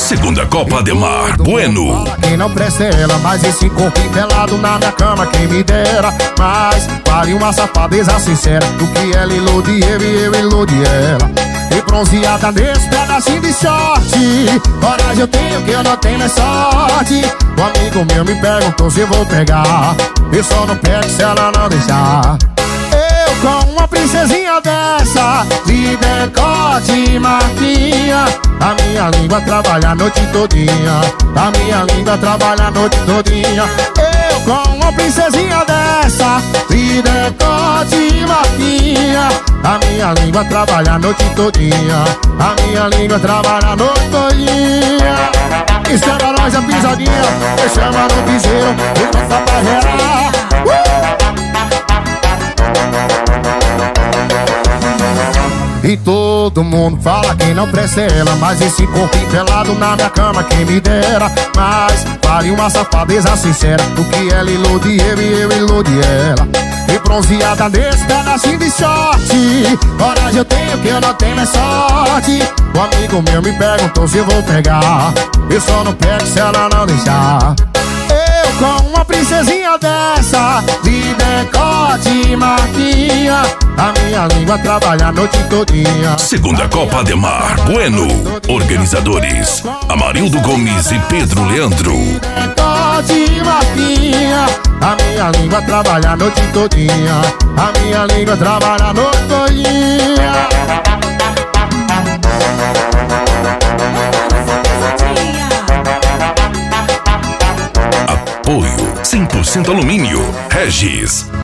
Segunda Copa Ademar Bueno. Quem não presta ela, mas esse corpo pelado na minha cama, quem me dera. Mas vale uma safadeza sincera do que ela ilude eu e eu ilude ela. E bronzeada nesse pedacinho de short, coragem eu tenho que eu não tenho mais sorte. Um amigo meu me perguntou se eu vou pegar, eu só não pego se ela não deixar. Eu com uma princesinha dessa, de decote e marquinha, a minha língua trabalha a noite todinha, a minha língua trabalha a noite todinha. Eu com uma princesinha dessa, de decote e marquinha, a minha língua trabalha a noite todinha, a minha língua trabalha a noite todinha. E chama nós a pisadinha, e chama no piseiro, e começa pra gerar. E todo mundo fala quem não presta ela, mas esse corpo pelado na minha cama, quem me dera. Mas vale uma safadeza sincera do que ela ilude eu e eu ilude ela. E bronzeada nesse pedacinho de short, coragem eu tenho que eu não tenho mais sorte. Um amigo meu me perguntou se eu vou pegar, eu só não pego se ela não deixar. Eu com uma princesinha dessa, de decote e marquinha, a minha língua trabalha a noite todinha. Segunda Copa Ademar Bueno. Organizadores Amarildo Gomes e Pedro Leandro. Decote e marquinha, a minha língua trabalha a noite todinha, a minha língua trabalha a noite todinha. Apoio 100% alumínio Regis.